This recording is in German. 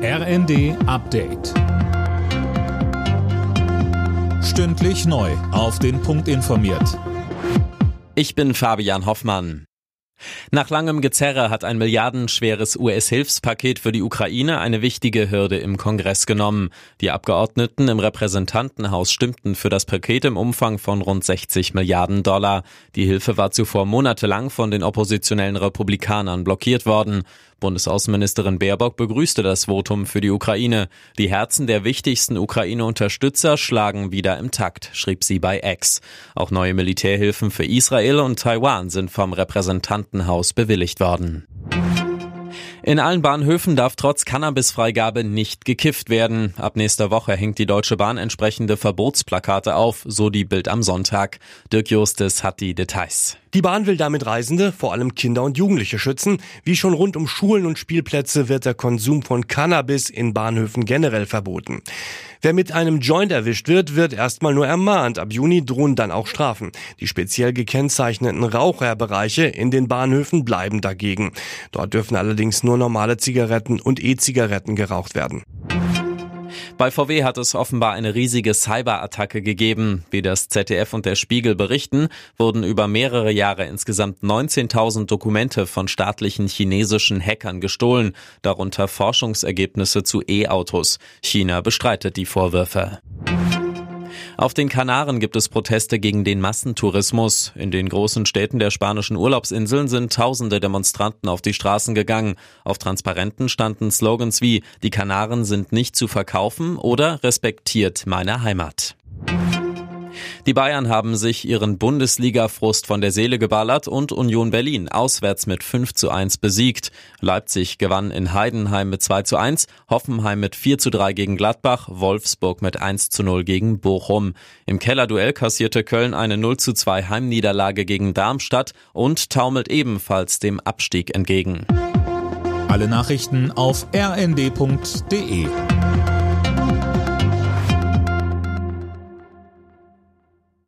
RND Update. Stündlich neu auf den Punkt informiert. Ich bin Fabian Hoffmann. Nach langem Gezerre hat ein milliardenschweres US-Hilfspaket für die Ukraine eine wichtige Hürde im Kongress genommen. Die Abgeordneten im Repräsentantenhaus stimmten für das Paket im Umfang von rund 60 Milliarden $. Die Hilfe war zuvor monatelang von den oppositionellen Republikanern blockiert worden. Bundesaußenministerin Baerbock begrüßte das Votum für die Ukraine. Die Herzen der wichtigsten Ukraine-Unterstützer schlagen wieder im Takt, schrieb sie bei X. Auch neue Militärhilfen für Israel und Taiwan sind vom Repräsentantenhaus bewilligt worden. In allen Bahnhöfen darf trotz Cannabisfreigabe nicht gekifft werden. Ab nächster Woche hängt die Deutsche Bahn entsprechende Verbotsplakate auf, so die Bild am Sonntag. Dirk Justes hat die Details. Die Bahn will damit Reisende, vor allem Kinder und Jugendliche, schützen. Wie schon rund um Schulen und Spielplätze wird der Konsum von Cannabis in Bahnhöfen generell verboten. Wer mit einem Joint erwischt wird erstmal nur ermahnt. Ab Juni drohen dann auch Strafen. Die speziell gekennzeichneten Raucherbereiche in den Bahnhöfen bleiben dagegen. Dort dürfen allerdings nur normale Zigaretten und E-Zigaretten geraucht werden. Bei VW hat es offenbar eine riesige Cyberattacke gegeben. Wie das ZDF und der Spiegel berichten, wurden über mehrere Jahre insgesamt 19.000 Dokumente von staatlichen chinesischen Hackern gestohlen, darunter Forschungsergebnisse zu E-Autos. China bestreitet die Vorwürfe. Auf den Kanaren gibt es Proteste gegen den Massentourismus. In den großen Städten der spanischen Urlaubsinseln sind tausende Demonstranten auf die Straßen gegangen. Auf Transparenten standen Slogans wie „Die Kanaren sind nicht zu verkaufen" oder „Respektiert meine Heimat". Die Bayern haben sich ihren Bundesliga-Frust von der Seele geballert und Union Berlin auswärts mit 5:1 besiegt. Leipzig gewann in Heidenheim mit 2:1, Hoffenheim mit 4:3 gegen Gladbach, Wolfsburg mit 1:0 gegen Bochum. Im Kellerduell kassierte Köln eine 0:2 Heimniederlage gegen Darmstadt und taumelt ebenfalls dem Abstieg entgegen. Alle Nachrichten auf rnd.de.